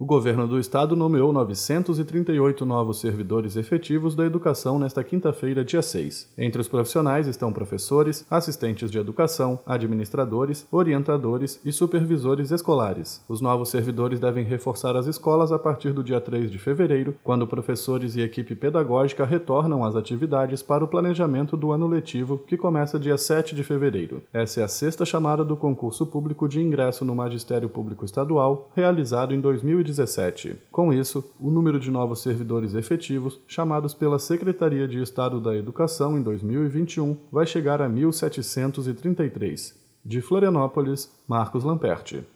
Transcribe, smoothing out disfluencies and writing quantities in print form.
O governo do estado nomeou 938 novos servidores efetivos da educação nesta quinta-feira, dia 6. Entre os profissionais estão professores, assistentes de educação, administradores, orientadores e supervisores escolares. Os novos servidores devem reforçar as escolas a partir do dia 3 de fevereiro, quando professores e equipe pedagógica retornam às atividades para o planejamento do ano letivo, que começa dia 7 de fevereiro. Essa é a sexta chamada do concurso público de ingresso no Magistério Público Estadual, realizado em 2017. Com isso, o número de novos servidores efetivos, chamados pela Secretaria de Estado da Educação em 2021, vai chegar a 1.733. De Florianópolis, Marcos Lamperti.